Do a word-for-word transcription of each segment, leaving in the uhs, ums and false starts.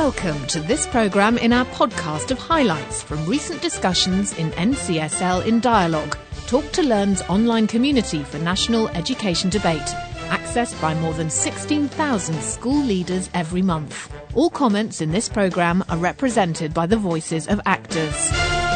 Welcome to this programme in our podcast of highlights from recent discussions in N C S L in Dialogue, Talk to Learn's online community for national education debate, accessed by more than sixteen thousand school leaders every month. All comments in this programme are represented by the voices of actors.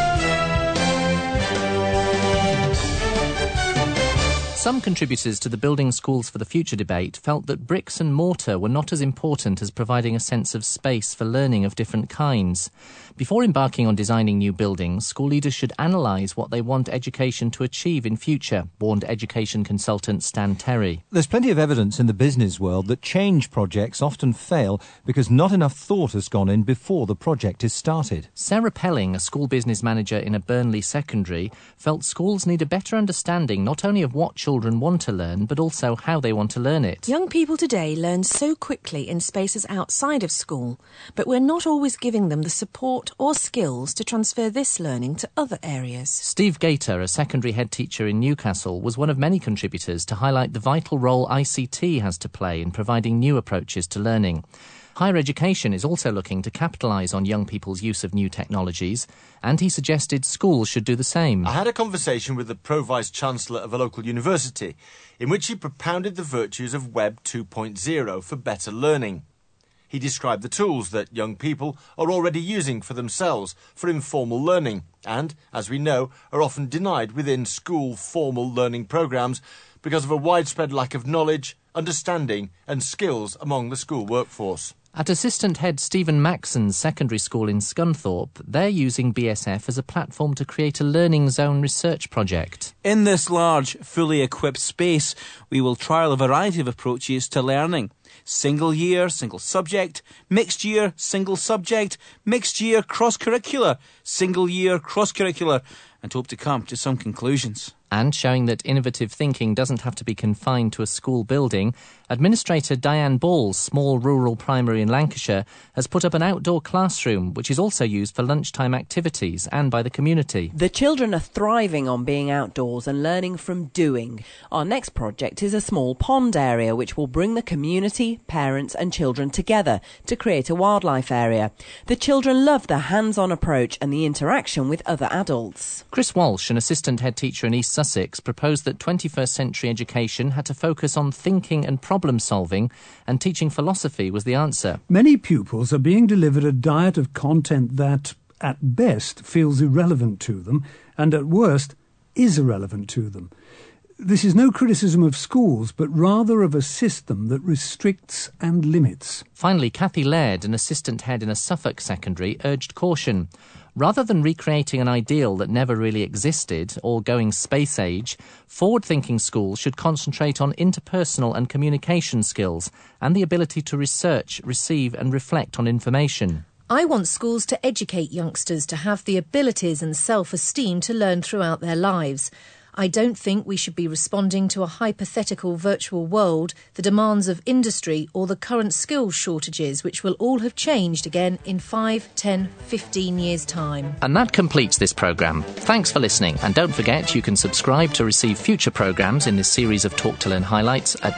Some contributors to the Building Schools for the Future debate felt that bricks and mortar were not as important as providing a sense of space for learning of different kinds. Before embarking on designing new buildings, school leaders should analyse what they want education to achieve in future, warned education consultant Stan Terry. There's plenty of evidence in the business world that change projects often fail because not enough thought has gone in before the project is started. Sarah Pelling, a school business manager in a Burnley secondary, felt schools need a better understanding not only of what children Children want to learn, but also how they want to learn it. Young people today learn so quickly in spaces outside of school, but we're not always giving them the support or skills to transfer this learning to other areas. Steve Gator, a secondary head teacher in Newcastle, was one of many contributors to highlight the vital role I C T has to play in providing new approaches to learning. Higher education is also looking to capitalise on young people's use of new technologies, and he suggested schools should do the same. I had a conversation with the Pro-Vice-Chancellor of a local university in which he propounded the virtues of Web two point oh for better learning. He described the tools that young people are already using for themselves for informal learning and, as we know, are often denied within school formal learning programmes because of a widespread lack of knowledge, understanding and skills among the school workforce. At Assistant Head Stephen Maxon's secondary school in Scunthorpe, they're using B S F as a platform to create a learning zone research project. In this large, fully equipped space, we will trial a variety of approaches to learning. Single year, single subject, mixed year, single subject, mixed year, cross-curricular, single year, cross-curricular, and hope to come to some conclusions. And showing that innovative thinking doesn't have to be confined to a school building, Administrator Diane Ball's small rural primary in Lancashire has put up an outdoor classroom which is also used for lunchtime activities and by the community. The children are thriving on being outdoors and learning from doing. Our next project is a small pond area which will bring the community, parents and children together to create a wildlife area. The children love the hands-on approach and the interaction with other adults. Chris Walsh, an assistant head teacher in East Sussex, proposed that twenty-first century education had to focus on thinking and problem solving, and teaching philosophy was the answer. Many pupils are being delivered a diet of content that, at best, feels irrelevant to them, and at worst, is irrelevant to them. This is no criticism of schools, but rather of a system that restricts and limits. Finally, Cathy Laird, an assistant head in a Suffolk secondary, urged caution. Rather than recreating an ideal that never really existed or going space age, forward-thinking schools should concentrate on interpersonal and communication skills and the ability to research, receive and reflect on information. I want schools to educate youngsters to have the abilities and self-esteem to learn throughout their lives. I don't think we should be responding to a hypothetical virtual world, the demands of industry or the current skills shortages which will all have changed again in five, ten, fifteen years' time. And that completes this programme. Thanks for listening, and don't forget you can subscribe to receive future programmes in this series of Talk to Learn highlights at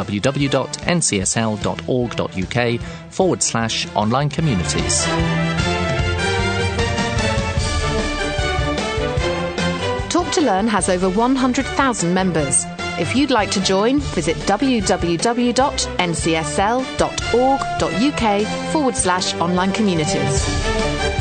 www.ncsl.org.uk forward slash online communities. Talk to Learn has over one hundred thousand members. If you'd like to join, visit www.ncsl.org.uk forward slash online communities.